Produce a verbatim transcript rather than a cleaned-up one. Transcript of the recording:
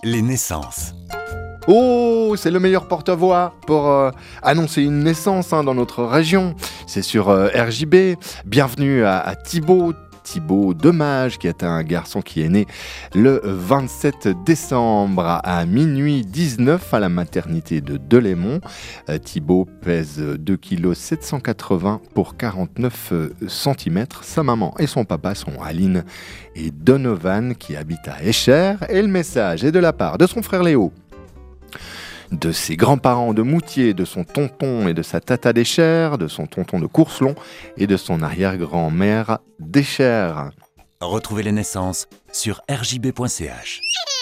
Les naissances. Oh, c'est le meilleur porte-voix pour euh, annoncer une naissance hein, dans notre région. C'est sur euh, R J B. Bienvenue à, à Thibaut. Thibaut Demage, qui est un garçon qui est né le vingt-sept décembre à minuit dix-neuf à la maternité de Delémont. Euh, Thibaut pèse deux virgule sept cent quatre-vingts kilos pour quarante-neuf centimètres. Sa maman et son papa sont Aline et Donovan qui habitent à Escher. Et le message est de la part de son frère Léo, de ses grands-parents de Moutier, de son tonton et de sa tata d'Escher, de son tonton de Courcelon et de son arrière-grand-mère d'Escher. Retrouvez les naissances sur r j b point c h.